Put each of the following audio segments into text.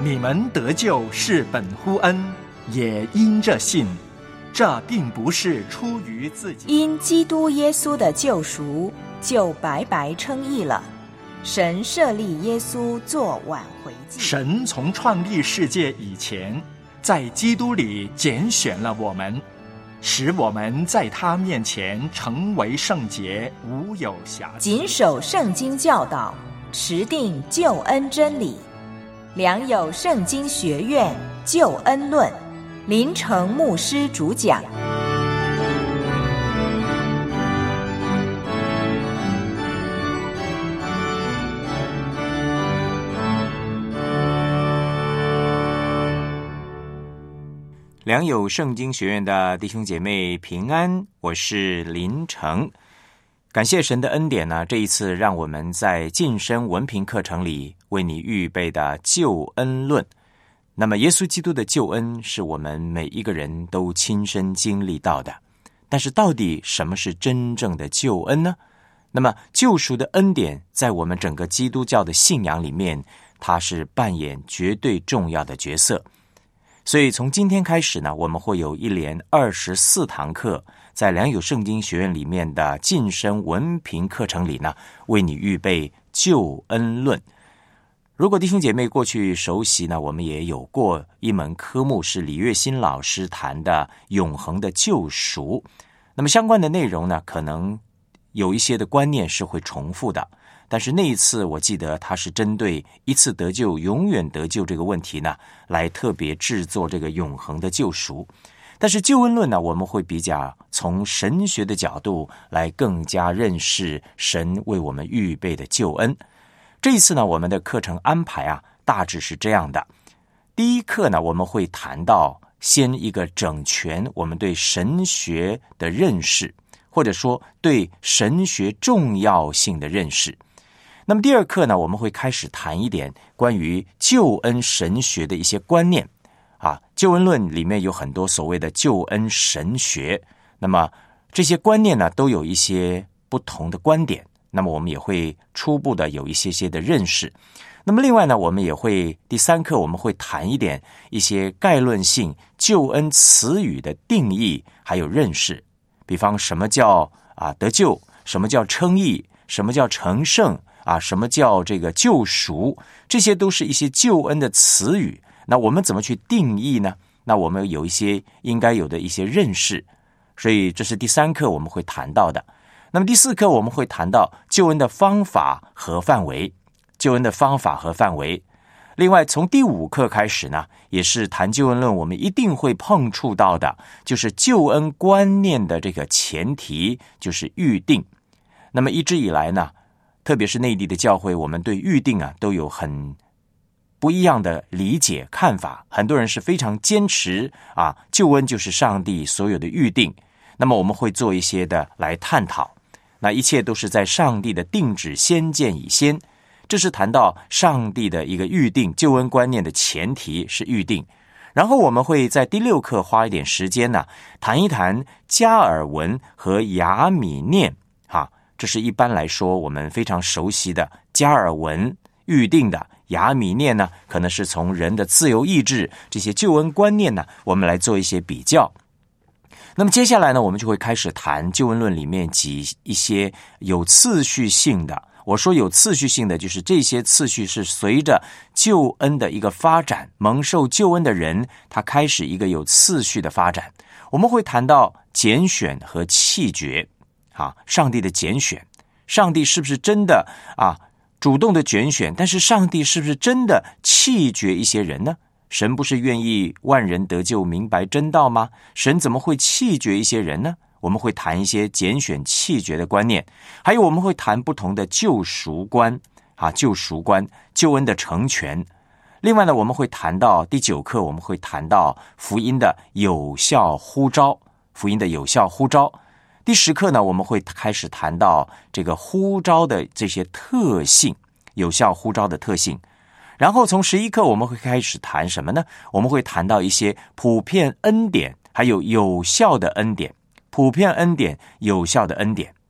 你们得救是本乎恩，也因着信。这并不是出于自己， 因基督耶稣的救赎，就白白称义了。神设立耶稣做挽回祭。 神从创立世界以前，在基督里拣选了我们，使我们在他面前成为圣洁，无有瑕疵。 谨守圣经教导，持定救恩真理，良有圣经学院救恩论，林成牧师主讲。 良友圣经学院的弟兄姐妹平安，我是林成。感谢神的恩典呢，这一次让我们在晋升文凭课程里为你预备的救恩论。那么耶稣基督的救恩是我们每一个人都亲身经历到的，但是到底什么是真正的救恩呢？那么救赎的恩典在我们整个基督教的信仰里面，它是扮演绝对重要的角色。所以从今天开始呢，我们会有一连24堂课，在良友圣经学院里面的晋升文凭课程里呢，为你预备救恩论。如果弟兄姐妹过去熟悉呢，我们也有过一门科目是李月新老师谈的永恒的救赎。那么相关的内容呢，可能有一些的观念是会重复的，但是那一次我记得他是针对一次得救永远得救这个问题呢，来特别制作这个永恒的救赎。但是救恩论呢，我们会比较从神学的角度来更加认识神为我们预备的救恩。这一次呢，我们的课程安排大致是这样的。第一课呢，我们会谈到先一个整全我们对神学的认识，或者说对神学重要性的认识。那么第二课呢，我们会开始谈一点关于救恩神学的一些观念。救恩论里面有很多所谓的救恩神学，那么这些观念呢，都有一些不同的观点。那么我们也会初步的有一些的认识。那么另外呢，我们也会第三课我们会谈一些概论性救恩词语的定义还有认识。比方什么叫得救，什么叫称义，什么叫成圣什么叫这个救赎，这些都是一些救恩的词语。那我们怎么去定义呢？那我们有一些应该有的一些认识，所以这是第三课我们会谈到的。那么第四课我们会谈到救恩的方法和范围，救恩的方法和范围。另外从第五课开始呢，也是谈救恩论我们一定会碰触到的，就是救恩观念的这个前提，就是预定。那么一直以来呢，特别是内地的教会，我们对预定都有很不一样的理解看法。很多人是非常坚持救恩就是上帝所有的预定。那么我们会做一些的来探讨，那一切都是在上帝的定旨先见以先，这是谈到上帝的一个预定，救恩观念的前提是预定。然后我们会在第六课花一点时间呢，谈一谈加尔文和亚米念这是一般来说我们非常熟悉的加尔文预定的，亚米念呢可能是从人的自由意志这些救恩观念呢，我们来做一些比较。那么接下来呢，我们就会开始谈救恩论里面一些有次序性的。我说有次序性的，就是这些次序是随着救恩的一个发展，蒙受救恩的人他开始一个有次序的发展。我们会谈到拣选和弃绝上帝的拣选，上帝是不是真的主动的拣选，但是上帝是不是真的弃绝一些人呢？神不是愿意万人得救明白真道吗？神怎么会弃绝一些人呢？我们会谈一些拣选弃绝的观念，还有我们会谈不同的救赎观救赎观，救恩的成全。另外呢，我们会谈到第9课，我们会谈到福音的有效呼召，福音的有效呼召。第10课呢，我们会开始谈到这个呼召的这些特性，有效呼召的特性。然后从11课我们会开始谈什么呢？我们会谈到一些普遍恩典还有有效的恩典，普遍恩典有效的恩典。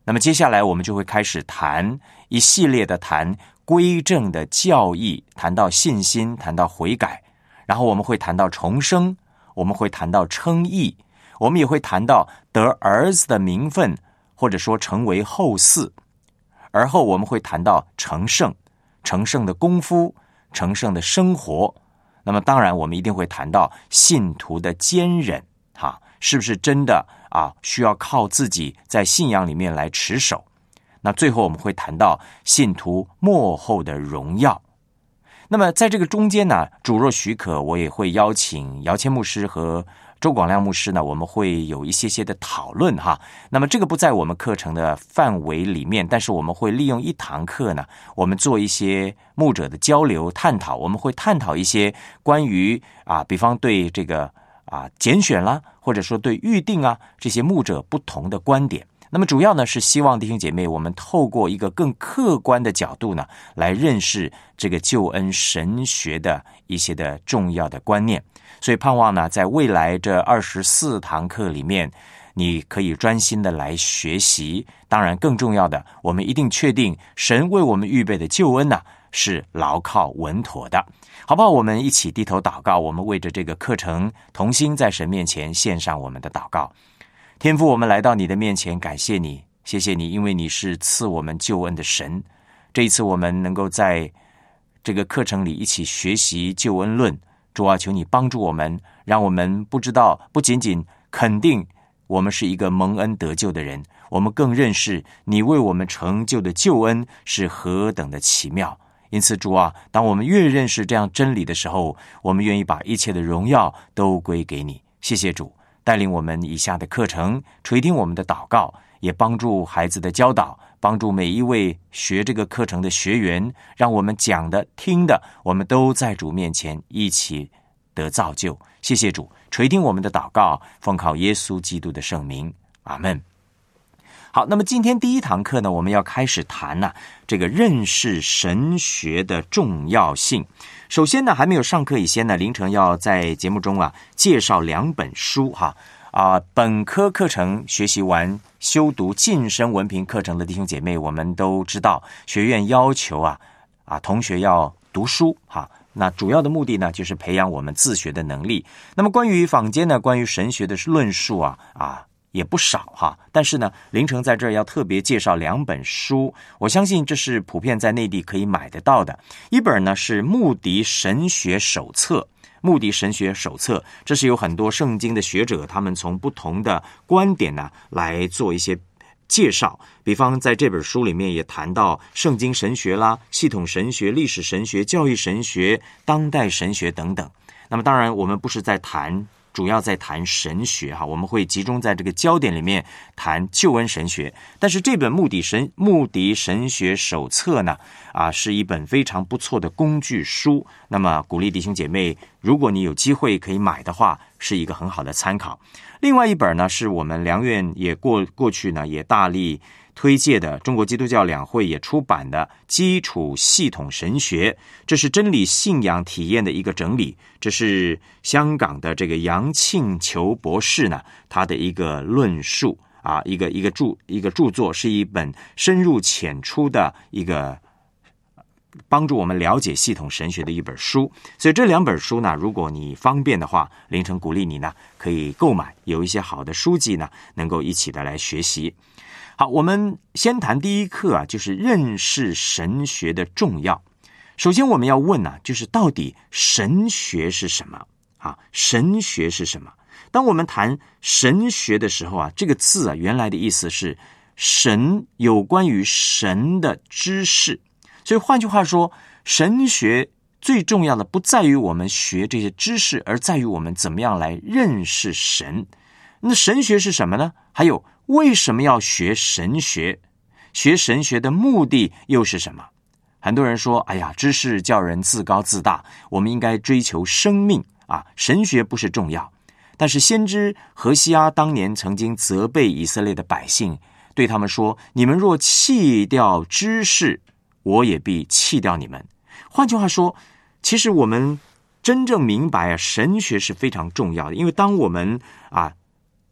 那么接下来我们就会开始谈一系列的谈归正的教义，谈到信心，谈到悔改，然后我们会谈到重生，我们会谈到称义，我们也会谈到得儿子的名分，或者说成为后嗣。而后我们会谈到成圣，成圣的功夫，成圣的生活。那么当然我们一定会谈到信徒的坚忍，是不是真的需要靠自己在信仰里面来持守。那最后我们会谈到信徒末后的荣耀。那么在这个中间呢，主若许可，我也会邀请姚谦牧师和周广亮牧师呢，我们会有一些的讨论那么这个不在我们课程的范围里面，但是我们会利用一堂课呢，我们做一些牧者的交流探讨。我们会探讨一些关于比方对这个拣选啦，或者说对预定这些牧者不同的观点。那么主要呢是希望弟兄姐妹我们透过一个更客观的角度呢，来认识这个救恩神学的一些的重要的观念。所以盼望呢，在未来这24堂课里面，你可以专心的来学习。当然更重要的，我们一定确定神为我们预备的救恩呢，是牢靠稳妥的。好不好？我们一起低头祷告，我们为着这个课程同心在神面前献上我们的祷告。天父，我们来到你的面前，感谢你，谢谢你，因为你是赐我们救恩的神。这一次我们能够在这个课程里一起学习救恩论，主求你帮助我们，让我们不仅仅肯定我们是一个蒙恩得救的人，我们更认识你为我们成就的救恩是何等的奇妙。因此主当我们越认识这样真理的时候，我们愿意把一切的荣耀都归给你。谢谢主带领我们以下的课程，垂听我们的祷告，也帮助孩子的教导，帮助每一位学这个课程的学员，让我们讲的听的，我们都在主面前一起得造就。谢谢主垂听我们的祷告，奉靠耶稣基督的圣名，阿们。好，那么今天第一堂课呢，我们要开始谈这个认识神学的重要性。首先呢，还没有上课以前呢，凌晨要在节目中介绍2本书本科课程学习完修读晋升文凭课程的弟兄姐妹，我们都知道学院要求同学要读书那主要的目的呢，就是培养我们自学的能力。那么关于坊间呢，关于神学的论述也不少但是呢，凌晨在这儿要特别介绍2本书，我相信这是普遍在内地可以买得到的。一本呢是穆迪神学手册，穆迪神学手册，这是有很多圣经的学者，他们从不同的观点呢来做一些介绍。比方在这本书里面也谈到圣经神学啦、系统神学、历史神学、教育神学、当代神学等等。那么当然我们不是主要在谈神学我们会集中在这个焦点里面谈救恩神学。但是这本穆迪神学手册呢是一本非常不错的工具书，那么鼓励弟兄姐妹，如果你有机会可以买的话，是一个很好的参考。另外一本呢是我们良院也过去呢也大力推介的，中国基督教两会也出版的基础系统神学，这是真理信仰体验的一个整理。这是香港的这个杨庆球博士呢他的一个论述一个著作，是一本深入浅出的一个帮助我们了解系统神学的一本书。所以这2本书呢，如果你方便的话，凌晨鼓励你呢可以购买，有一些好的书籍呢能够一起的来学习。好，我们先谈第一课就是认识神学的重要。首先我们要问就是到底神学是什么神学是什么？当我们谈神学的时候这个字原来的意思是神，有关于神的知识。所以换句话说，神学最重要的不在于我们学这些知识，而在于我们怎么样来认识神。那神学是什么呢？还有为什么要学神学？学神学的目的又是什么？很多人说，知识叫人自高自大，我们应该追求生命神学不是重要。但是先知何西阿当年曾经责备以色列的百姓，对他们说，你们若弃掉知识，我也必弃掉你们。换句话说，其实我们真正明白神学是非常重要的。因为当我们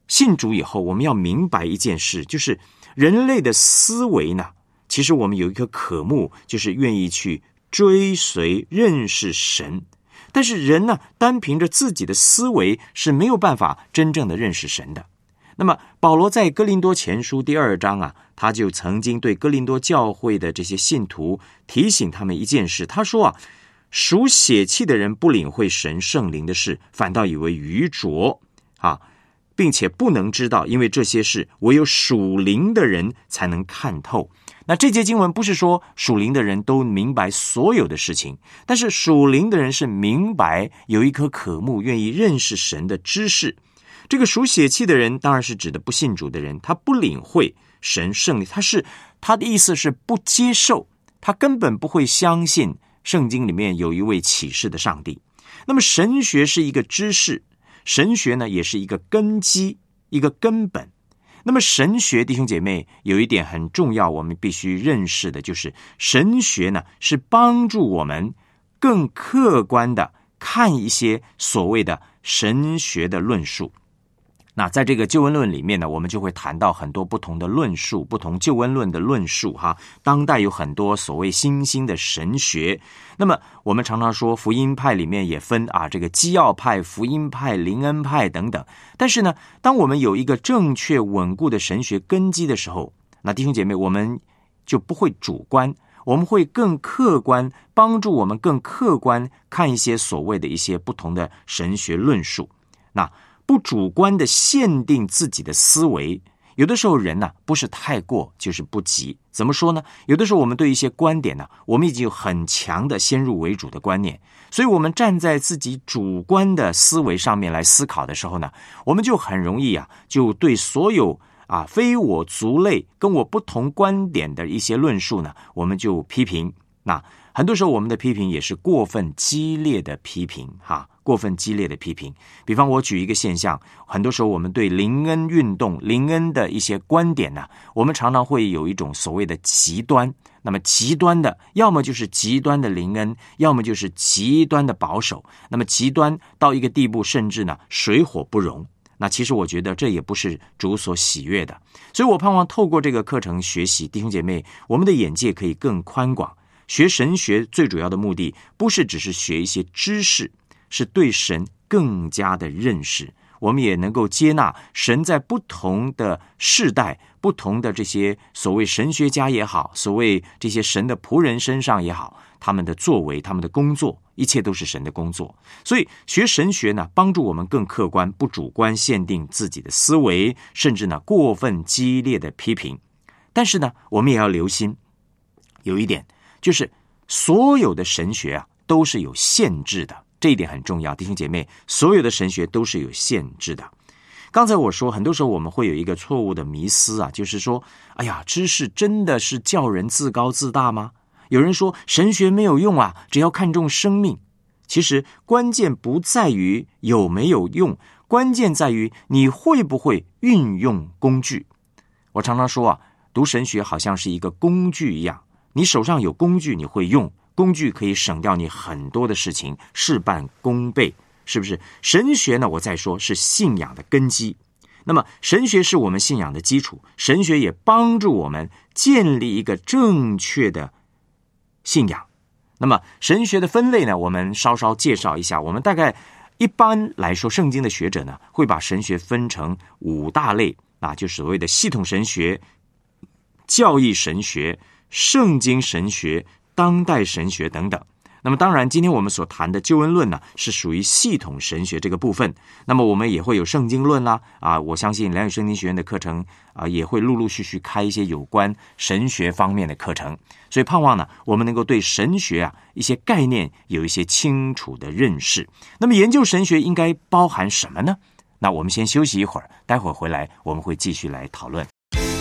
信主以后，我们要明白一件事，就是人类的思维呢，其实我们有一颗渴慕，就是愿意去追随认识神。但是人呢，单凭着自己的思维是没有办法真正的认识神的。那么保罗在哥林多前书第2章啊，他就曾经对哥林多教会的这些信徒提醒他们一件事，他说啊，属血气的人不领会神圣灵的事，反倒以为愚拙啊，并且不能知道，因为这些事唯有属灵的人才能看透。那这节经文不是说属灵的人都明白所有的事情，但是属灵的人是明白，有一颗渴慕愿意认识神的知识。这个属血气的人当然是指的不信主的人，他不领会神圣灵，他的意思是不接受，他根本不会相信圣经里面有一位启示的上帝。那么神学是一个知识，神学呢也是一个根基，一个根本。那么神学，弟兄姐妹，有一点很重要，我们必须认识的，就是神学呢是帮助我们更客观的看一些所谓的神学的论述。那在这个救恩论里面呢，我们就会谈到很多不同的论述，不同救恩论的论述哈。当代有很多所谓新兴的神学。那么我们常常说福音派里面也分这个基要派、福音派、灵恩派等等。但是呢，当我们有一个正确稳固的神学根基的时候，那弟兄姐妹，我们就不会主观，我们会更客观，帮助我们更客观看一些所谓的一些不同的神学论述。那不主观的限定自己的思维，有的时候人呢，不是太过就是不及。怎么说呢？有的时候我们对一些观点呢，我们已经有很强的先入为主的观念，所以我们站在自己主观的思维上面来思考的时候呢，我们就很容易就对所有非我族类跟我不同观点的一些论述呢，我们就批评。那很多时候我们的批评也是过分激烈的批评过分激烈的批评。比方我举一个现象，很多时候我们对灵恩运动、灵恩的一些观点呢，我们常常会有一种所谓的极端。那么极端的，要么就是极端的灵恩，要么就是极端的保守。那么极端到一个地步，甚至呢水火不容。那其实我觉得这也不是主所喜悦的。所以我盼望透过这个课程学习，弟兄姐妹，我们的眼界可以更宽广。学神学最主要的目的，不是只是学一些知识，是对神更加的认识。我们也能够接纳神在不同的世代、不同的这些所谓神学家也好，所谓这些神的仆人身上也好，他们的作为、他们的工作，一切都是神的工作。所以学神学呢，帮助我们更客观，不主观限定自己的思维，甚至呢过分激烈的批评。但是呢，我们也要留心有一点，就是所有的神学都是有限制的，这一点很重要，弟兄姐妹，所有的神学都是有限制的。刚才我说，很多时候我们会有一个错误的迷思就是说，知识真的是叫人自高自大吗？有人说神学没有用只要看重生命。其实关键不在于有没有用，关键在于你会不会运用工具。我常常说读神学好像是一个工具一样，你手上有工具，你会用工具，可以省掉你很多的事情，事半功倍，是不是？神学呢，我再说是信仰的根基。那么神学是我们信仰的基础，神学也帮助我们建立一个正确的信仰。那么神学的分类呢，我们稍稍介绍一下。我们大概一般来说，圣经的学者呢，会把神学分成5大类，就所谓的系统神学、教义神学、圣经神学、当代神学等等。那么当然今天我们所谈的救恩论呢，是属于系统神学这个部分。那么我们也会有圣经论啦我相信良友圣经学院的课程也会陆陆续续开一些有关神学方面的课程。所以盼望呢，我们能够对神学一些概念有一些清楚的认识。那么研究神学应该包含什么呢？那我们先休息一会儿，待会儿回来我们会继续来讨论。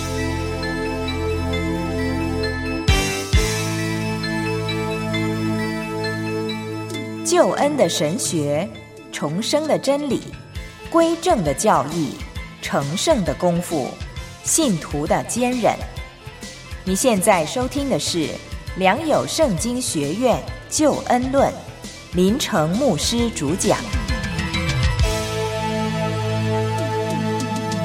救恩的神学，重生的真理，归正的教义，成圣的功夫，信徒的坚忍。你现在收听的是良友圣经学院救恩论，林成牧师主讲。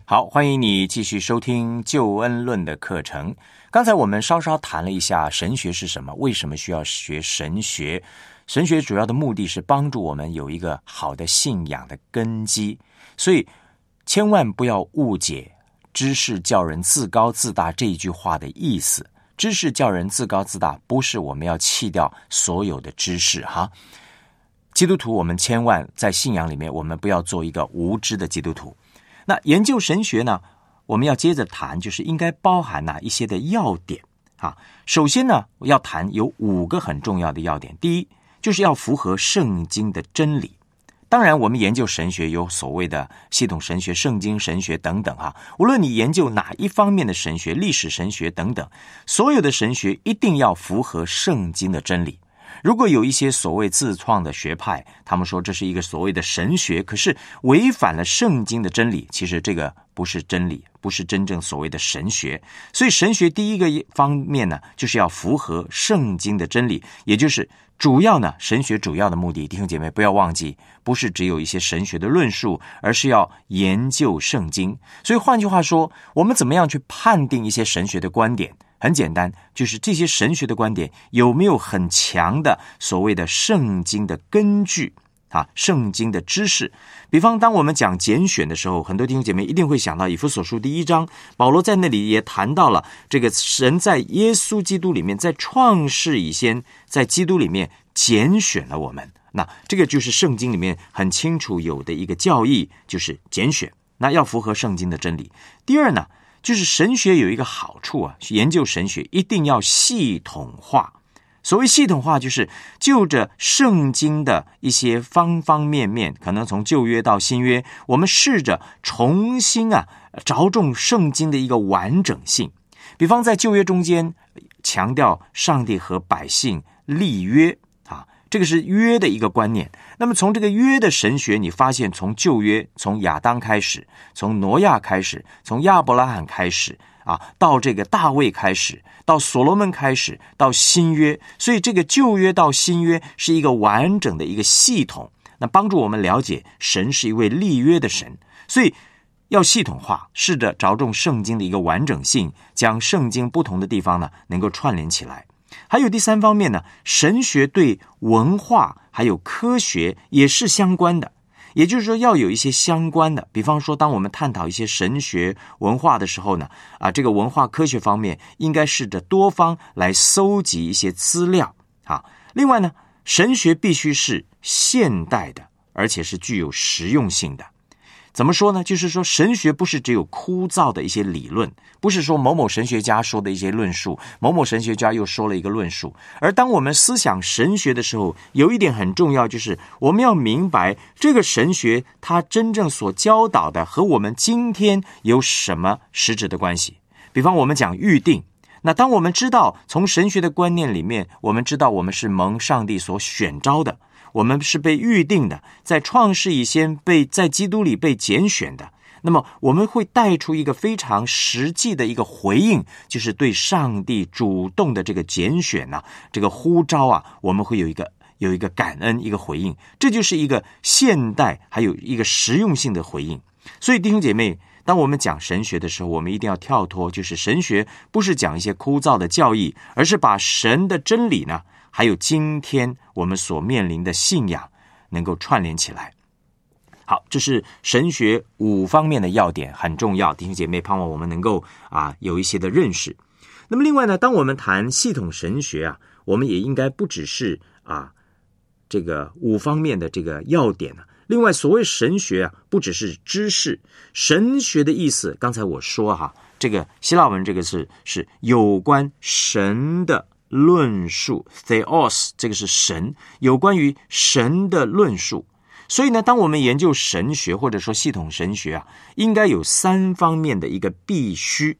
好，欢迎你继续收听救恩论的课程。刚才我们稍稍谈了一下神学是什么，为什么需要学神学。神学主要的目的是帮助我们有一个好的信仰的根基，所以千万不要误解知识叫人自高自大这一句话的意思。知识叫人自高自大，不是我们要弃掉所有的知识哈。基督徒我们千万在信仰里面，我们不要做一个无知的基督徒。那研究神学呢，我们要接着谈，就是应该包含一些的要点啊。首先呢，我要谈有5个很重要的要点。第一，就是要符合圣经的真理。当然我们研究神学有所谓的系统神学、圣经神学等等哈。无论你研究哪一方面的神学，历史神学等等，所有的神学一定要符合圣经的真理。如果有一些所谓自创的学派，他们说这是一个所谓的神学，可是违反了圣经的真理，其实这个不是真理，不是真正所谓的神学。所以神学第一个方面呢，就是要符合圣经的真理，也就是主要呢，神学主要的目的，弟兄姐妹不要忘记，不是只有一些神学的论述，而是要研究圣经。所以换句话说，我们怎么样去判定一些神学的观点？很简单，就是这些神学的观点有没有很强的所谓的圣经的根据啊，圣经的知识。比方当我们讲拣选的时候，很多弟兄姐妹一定会想到以弗所书第1章，保罗在那里也谈到了这个神在耶稣基督里面，在创世以前，在基督里面拣选了我们。那这个就是圣经里面很清楚有的一个教义，就是拣选，那要符合圣经的真理。第二呢，就是神学有一个好处啊，研究神学一定要系统化。所谓系统化，就是就着圣经的一些方方面面，可能从旧约到新约，我们试着重新着重圣经的一个完整性。比方在旧约中间强调上帝和百姓立约啊，这个是约的一个观念。那么从这个约的神学，你发现从旧约，从亚当开始，从挪亚开始，从亚伯拉罕开始到这个大卫开始，到所罗门开始，到新约，所以这个旧约到新约是一个完整的一个系统，那帮助我们了解神是一位立约的神。所以要系统化，试着着重圣经的一个完整性，将圣经不同的地方呢能够串联起来。还有第3方面呢，神学对文化还有科学也是相关的，也就是说要有一些相关的。比方说当我们探讨一些神学文化的时候呢，这个文化科学方面应该试着多方来搜集一些资料另外呢，神学必须是现代的，而且是具有实用性的。怎么说呢？就是说神学不是只有枯燥的一些理论，不是说某某神学家说的一些论述，某某神学家又说了一个论述。而当我们思想神学的时候，有一点很重要，就是我们要明白这个神学它真正所教导的和我们今天有什么实质的关系。比方我们讲预定，那当我们知道从神学的观念里面，我们知道我们是蒙上帝所选召的，我们是被预定的，在创世以前在基督里被拣选的，那么我们会带出一个非常实际的一个回应，就是对上帝主动的这个拣选这个呼召我们会有一个感恩，一个回应。这就是一个现代还有一个实用性的回应。所以弟兄姐妹，当我们讲神学的时候，我们一定要跳脱，就是神学不是讲一些枯燥的教义，而是把神的真理呢还有今天我们所面临的信仰能够串联起来。好，这是神学5方面的要点，很重要，弟兄姐妹盼望我们能够有一些的认识。那么另外呢，当我们谈系统神学我们也应该不只是这个5方面的这个要点另外所谓神学不只是知识，神学的意思刚才我说这个希腊文这个是有关神的论述 theos， 这个是神，有关于神的论述。所以呢，当我们研究神学或者说系统神学应该有3方面的一个必须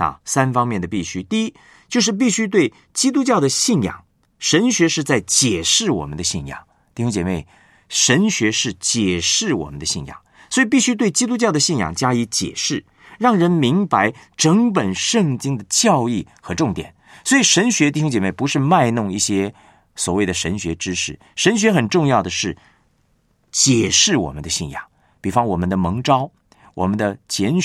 3方面的必须。第一，就是必须对基督教的信仰，神学是在解释我们的信仰。弟兄姐妹，神学是解释我们的信仰，所以必须对基督教的信仰加以解释，让人明白整本圣经的教义和重点。所以神学，弟兄姐妹，不是卖弄一些所谓的神学知识，神学很重要的是解释我们的信仰。比方我们的蒙召，我们的拣选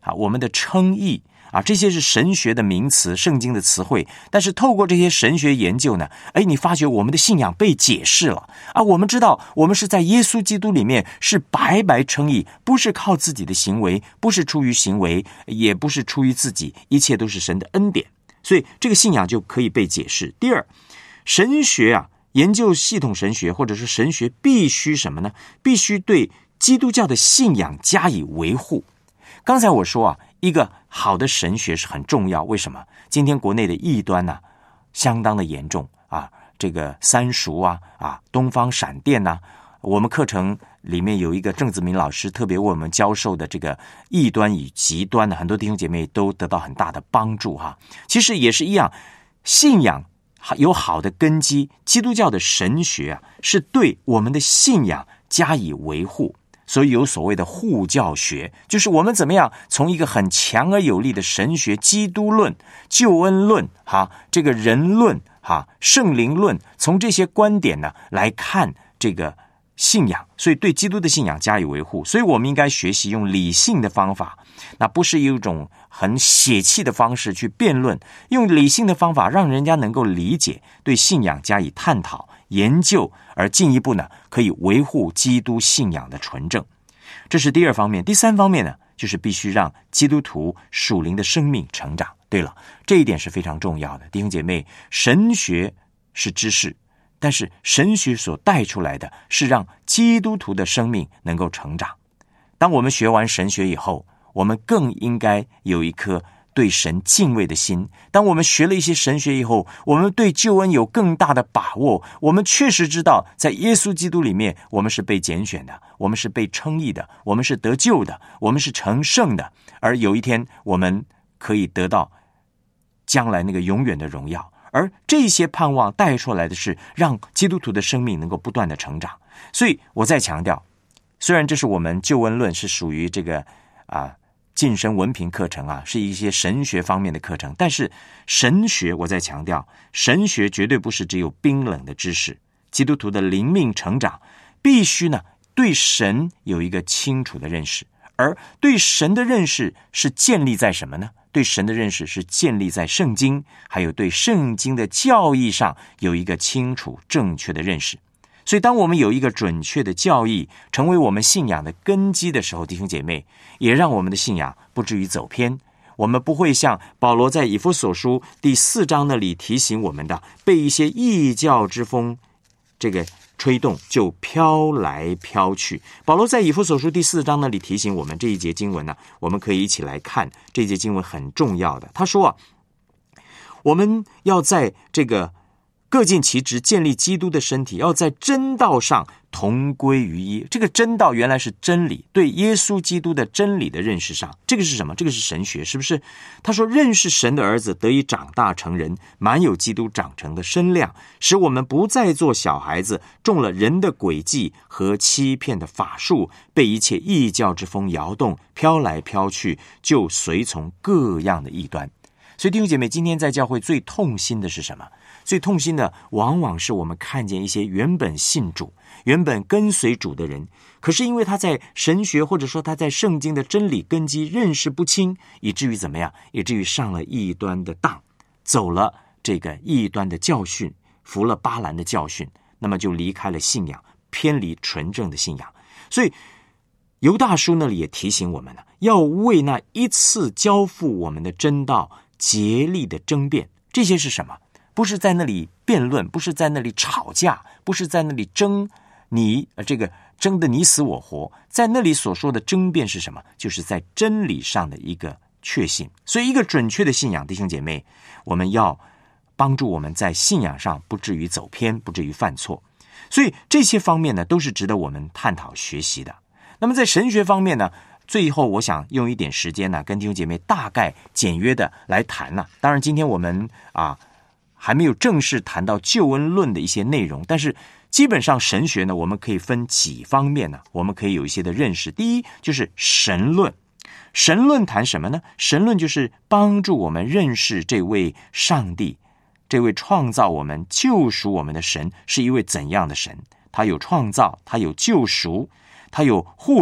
我们的称义这些是神学的名词，圣经的词汇。但是透过这些神学研究呢，你发觉我们的信仰被解释了我们知道我们是在耶稣基督里面是白白称义，不是靠自己的行为，不是出于行为，也不是出于自己，一切都是神的恩典。所以这个信仰就可以被解释。第二，神学研究系统神学或者是神学必须什么呢？必须对基督教的信仰加以维护。刚才我说一个好的神学是很重要，为什么？今天国内的异端相当的严重这个三塾东方闪电我们课程里面有一个郑子明老师特别为我们教授的这个异端与极端很多弟兄姐妹都得到很大的帮助其实也是一样，信仰有好的根基，基督教的神学是对我们的信仰加以维护。所以有所谓的护教学，就是我们怎么样从一个很强而有力的神学，基督论、救恩论这个人论圣灵论，从这些观点呢来看这个信仰，所以对基督的信仰加以维护。所以我们应该学习用理性的方法，那不是一种很血气的方式去辩论，用理性的方法让人家能够理解，对信仰加以探讨研究，而进一步呢可以维护基督信仰的纯正。这是第二方面。第三方面呢，就是必须让基督徒属灵的生命成长。对了，这一点是非常重要的。弟兄姐妹，神学是知识，但是神学所带出来的是让基督徒的生命能够成长。当我们学完神学以后，我们更应该有一颗对神敬畏的心。当我们学了一些神学以后，我们对救恩有更大的把握，我们确实知道在耶稣基督里面我们是被拣选的，我们是被称义的，我们是得救的，我们是成圣的，而有一天我们可以得到将来那个永远的荣耀。而这些盼望带出来的是让基督徒的生命能够不断的成长。所以我再强调，虽然这是我们救恩论是属于这个晋升文凭课程是一些神学方面的课程，但是神学，我再强调，神学绝对不是只有冰冷的知识。基督徒的灵命成长必须呢对神有一个清楚的认识，而对神的认识是建立在什么呢？对神的认识是建立在圣经，还有对圣经的教义上有一个清楚正确的认识。所以当我们有一个准确的教义成为我们信仰的根基的时候，弟兄姐妹，也让我们的信仰不至于走偏。我们不会像保罗在以弗所书第4章那里提醒我们的，被一些异教之风这个吹动就飘来飘去。保罗在以弗所书第4章那里提醒我们这一节经文呢，我们可以一起来看这一节经文很重要的。他说我们要在这个各尽其职，建立基督的身体，要在真道上同归于一。这个真道原来是真理，对耶稣基督的真理的认识上，这个是什么？这个是神学，是不是？他说认识神的儿子得以长大成人，满有基督长成的身量，使我们不再做小孩子，中了人的诡计和欺骗的法术，被一切异教之风摇动，飘来飘去，就随从各样的异端。所以弟兄姐妹，今天在教会最痛心的是什么？最痛心的往往是我们看见一些原本信主、原本跟随主的人，可是因为他在神学或者说他在圣经的真理根基认识不清，以至于怎么样？以至于上了异端的当，走了这个异端的教训，服了巴兰的教训，那么就离开了信仰，偏离纯正的信仰。所以犹大书那里也提醒我们了，要为那一次交付我们的真道竭力的争辩。这些是什么？不是在那里辩论，不是在那里吵架，不是在那里争得你死我活。在那里所说的争辩是什么？就是在真理上的一个确信。所以一个准确的信仰，弟兄姐妹，我们要帮助我们在信仰上不至于走偏，不至于犯错。所以这些方面呢，都是值得我们探讨学习的。那么在神学方面呢，最后我想用一点时间呢，跟弟兄姐妹大概简约的来谈呢。当然今天我们还没有正式谈到救恩论的一些内容，但是基本上神学呢，我们可以分几方面呢，我们可以有一些的认识。第一就是神论。神论谈什么呢？神论就是帮助我们认识这位上帝，这位创造我们、救赎我们的神是一位怎样的神。他有创造，他有救赎，他有护理，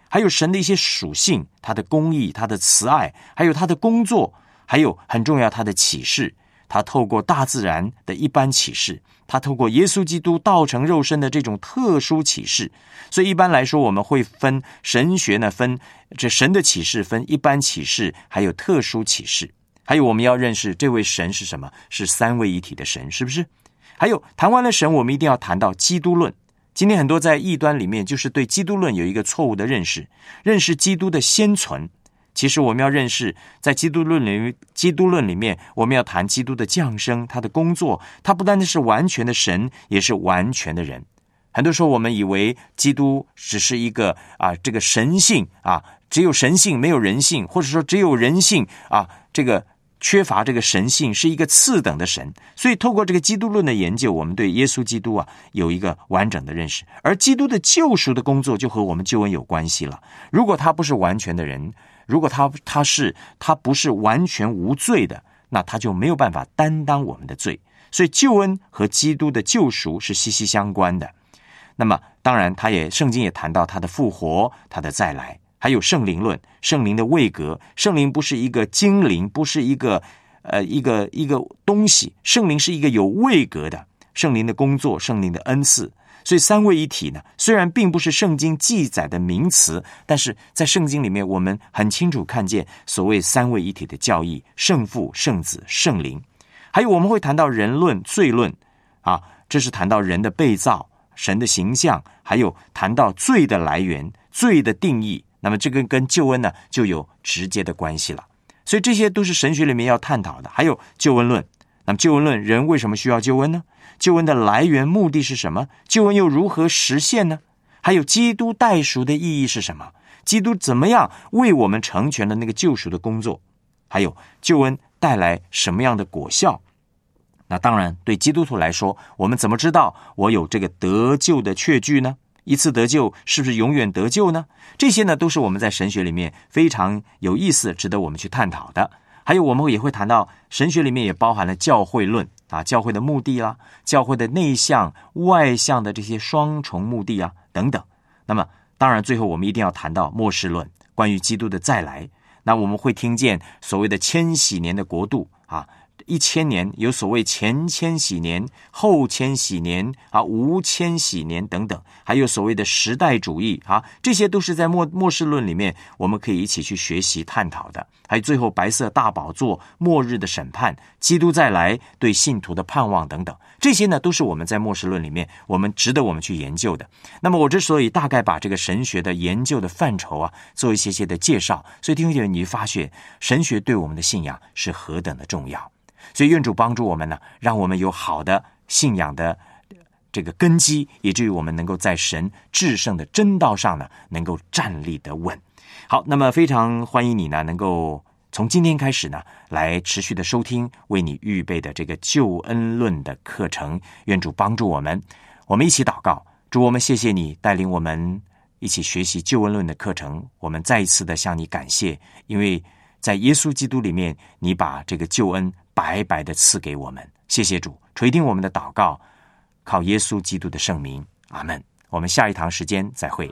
还有神的一些属性，他的公义，他的慈爱，还有他的工作，还有很重要他的启示，他透过大自然的一般启示，他透过耶稣基督道成肉身的这种特殊启示。所以一般来说我们会分神学呢，分这神的启示，分一般启示还有特殊启示。还有我们要认识这位神是什么，是三位一体的神，是不是？还有谈完了神，我们一定要谈到基督论。今天很多在异端里面就是对基督论有一个错误的认识，认识基督的先存。其实我们要认识在基督论里面我们要谈基督的降生，他的工作，他不单单是完全的神，也是完全的人。很多时候我们以为基督只是一个这个神性只有神性没有人性，或者说只有人性这个缺乏这个神性，是一个次等的神。所以透过这个基督论的研究，我们对耶稣基督有一个完整的认识。而基督的救赎的工作就和我们救恩有关系了。如果他不是完全的人，如果他不是完全无罪的，那他就没有办法担当我们的罪。所以救恩和基督的救赎是息息相关的。那么当然圣经也谈到他的复活，他的再来，还有圣灵论，圣灵的位格。圣灵不是一个精灵，不是一个东西，圣灵是一个有位格的，圣灵的工作，圣灵的恩赐。所以三位一体呢，虽然并不是圣经记载的名词，但是在圣经里面我们很清楚看见所谓三位一体的教义，圣父、圣子、圣灵。还有我们会谈到人论、罪论这是谈到人的被造，神的形象，还有谈到罪的来源，罪的定义。那么这个跟救恩呢就有直接的关系了。所以这些都是神学里面要探讨的。还有救恩论，那么救恩论，人为什么需要救恩呢？救恩的来源目的是什么？救恩又如何实现呢？还有基督代赎的意义是什么？基督怎么样为我们成全了那个救赎的工作？还有救恩带来什么样的果效？那当然对基督徒来说，我们怎么知道我有这个得救的确据呢？一次得救是不是永远得救呢？这些呢都是我们在神学里面非常有意思，值得我们去探讨的。还有我们也会谈到神学里面也包含了教会论教会的目的啦，教会的内向外向的这些双重目的等等。那么当然最后我们一定要谈到末世论，关于基督的再来。那我们会听见所谓的千禧年的国度1000年，有所谓前千禧年、后千禧年无千禧年等等，还有所谓的时代主义这些都是在末世论里面我们可以一起去学习探讨的。还有最后白色大宝座、末日的审判、基督再来、对信徒的盼望等等，这些呢都是我们在末世论里面值得我们去研究的。那么我之所以大概把这个神学的研究的范畴做一些的介绍，所以弟兄姐妹，你会发现神学对我们的信仰是何等的重要。所以愿主帮助我们呢，让我们有好的信仰的这个根基，以至于我们能够在神至圣的真道上呢，能够站立得稳。好，那么非常欢迎你呢，能够从今天开始呢，来持续的收听为你预备的这个救恩论的课程。愿主帮助我们，我们一起祷告。主，我们谢谢你带领我们一起学习救恩论的课程，我们再一次的向你感谢，因为在耶稣基督里面，你把这个救恩白白的赐给我们。谢谢主，垂听我们的祷告，靠耶稣基督的圣名，阿们。我们下一堂时间再会。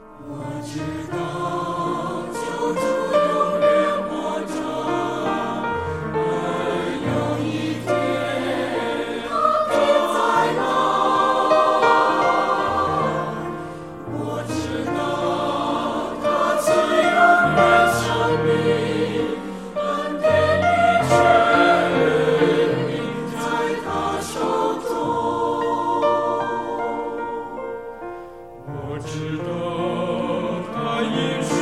我知道他已